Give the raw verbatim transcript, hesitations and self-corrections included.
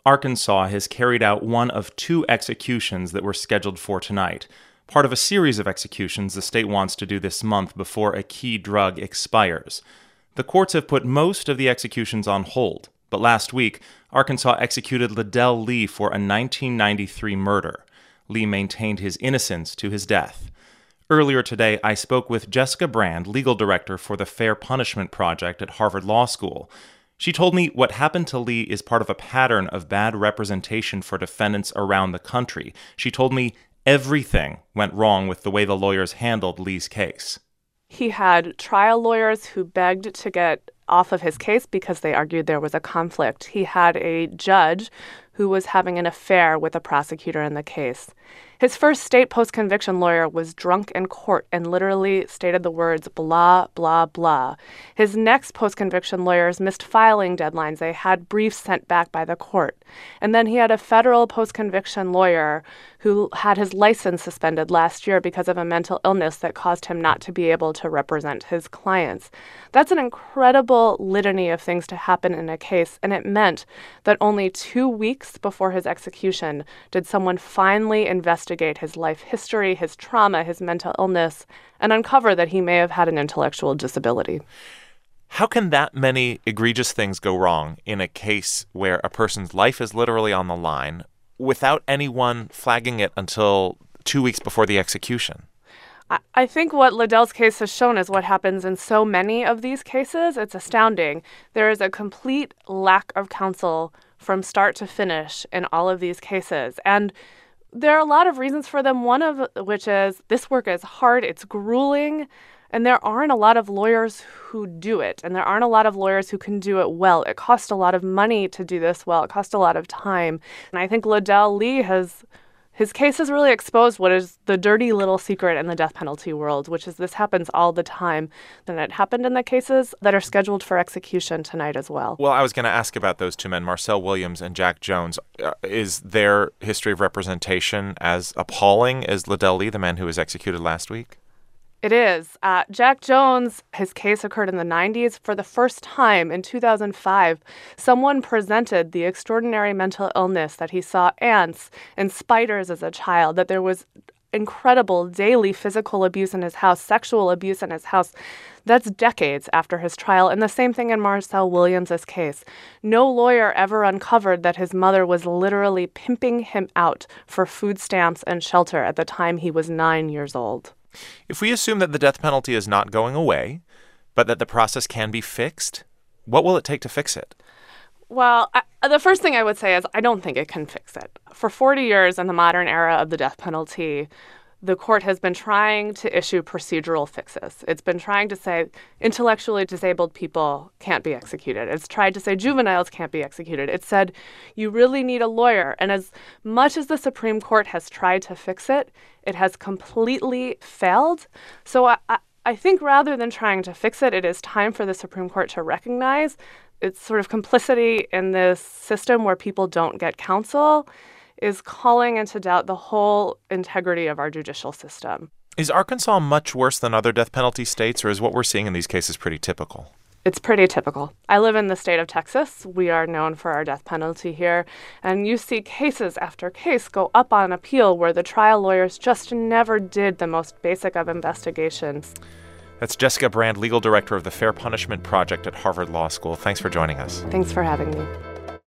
Arkansas has carried out one of two executions that were scheduled for tonight, part of a series of executions the state wants to do this month before a key drug expires. The courts have put most of the executions on hold, but last week, Arkansas executed Liddell Lee for a nineteen ninety-three murder. Lee maintained his innocence to his death. Earlier today, I spoke with Jessica Brand, legal director for the Fair Punishment Project at Harvard Law School. She told me what happened to Lee is part of a pattern of bad representation for defendants around the country. She told me everything went wrong with the way the lawyers handled Lee's case. He had trial lawyers who begged to get off of his case because they argued there was a conflict. He had a judge who was having an affair with a prosecutor in the case. His first state post-conviction lawyer was drunk in court and literally stated the words blah, blah, blah. His next post-conviction lawyers missed filing deadlines. They had briefs sent back by the court. And then he had a federal post-conviction lawyer who had his license suspended last year because of a mental illness that caused him not to be able to represent his clients. That's an incredible litany of things to happen in a case, and it meant that only two weeks before his execution did someone finally investigate his life history, his trauma, his mental illness, and uncover that he may have had an intellectual disability. How can that many egregious things go wrong in a case where a person's life is literally on the line without anyone flagging it until two weeks before the execution? I think what Liddell's case has shown is what happens in so many of these cases. It's astounding. There is a complete lack of counsel from start to finish in all of these cases. And there are a lot of reasons for them, one of which is this work is hard, it's grueling, and there aren't a lot of lawyers who do it. And there aren't a lot of lawyers who can do it well. It costs a lot of money to do this well. It costs a lot of time. And I think Liddell Lee has... His case has really exposed what is the dirty little secret in the death penalty world, which is this happens all the time. Then it happened in the cases that are scheduled for execution tonight as well. Well, I was going to ask about those two men, Marcel Williams and Jack Jones. Uh, is their history of representation as appalling as Liddell Lee, the man who was executed last week? It is. Uh, Jack Jones, his case occurred in the nineties. For the first time in two thousand five, someone presented the extraordinary mental illness that he saw ants and spiders as a child, that there was incredible daily physical abuse in his house, sexual abuse in his house. That's decades after his trial. And the same thing in Marcel Williams' case. No lawyer ever uncovered that his mother was literally pimping him out for food stamps and shelter at the time he was nine years old. If we assume that the death penalty is not going away, but that the process can be fixed, what will it take to fix it? Well, I, the first thing I would say is I don't think it can fix it. For forty years in the modern era of the death penalty, the court has been trying to issue procedural fixes. It's been trying to say intellectually disabled people can't be executed. It's tried to say juveniles can't be executed. It said you really need a lawyer. And as much as the Supreme Court has tried to fix it, it has completely failed. So I, I, I think rather than trying to fix it, it is time for the Supreme Court to recognize its sort of complicity in this system where people don't get counsel is calling into doubt the whole integrity of our judicial system. Is Arkansas much worse than other death penalty states, or is what we're seeing in these cases pretty typical? It's pretty typical. I live in the state of Texas. We are known for our death penalty here. And you see cases after case go up on appeal where the trial lawyers just never did the most basic of investigations. That's Jessica Brand, legal director of the Fair Punishment Project at Harvard Law School. Thanks for joining us. Thanks for having me.